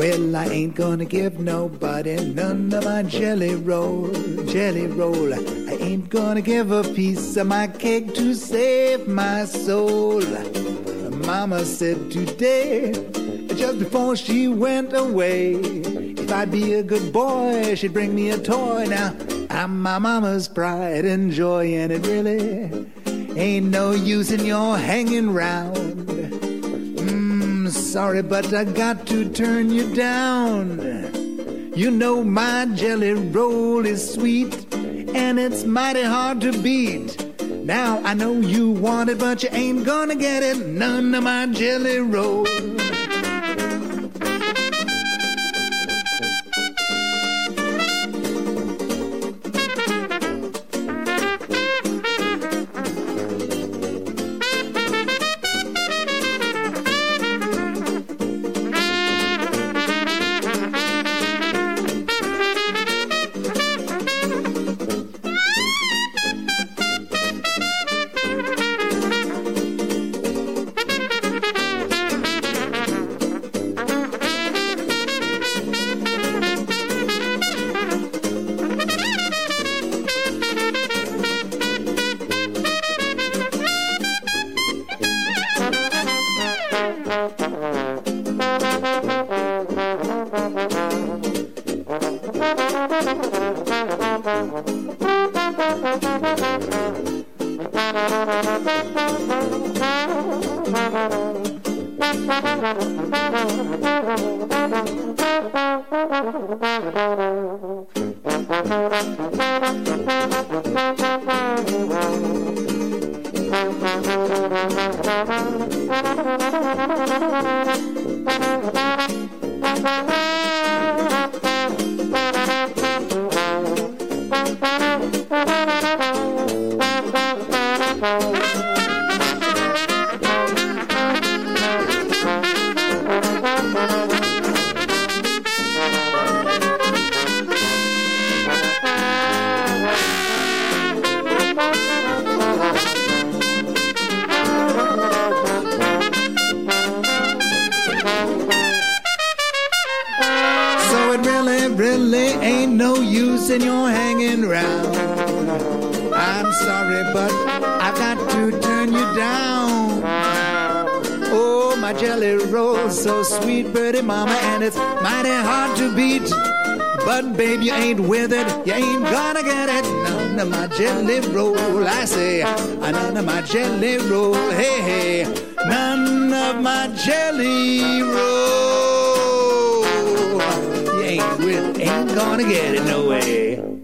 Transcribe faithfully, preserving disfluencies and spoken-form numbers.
Well, I ain't gonna give nobody none of my jelly roll, jelly roll. I ain't gonna give a piece of my cake to save my soul. Mama said today, just before she went away, if I'd be a good boy, she'd bring me a toy. Now, I'm my mama's pride and joy, and it really ain't no use in your hanging round. Mmm, sorry, but I got to turn you down. You know my jelly roll is sweet, and it's mighty hard to beat. Now, I know you want it, but you ain't gonna get it, none of my jelly roll. Really ain't no use in your hanging round. I'm sorry, but I've got to turn you down. Oh, my jelly roll's so sweet, pretty mama, and it's mighty hard to beat. But babe, you ain't with it, you ain't gonna get it. None of my jelly roll, I say, none of my jelly roll. Hey, hey, none of my jelly roll. Ain't with, ain't gonna get it no way.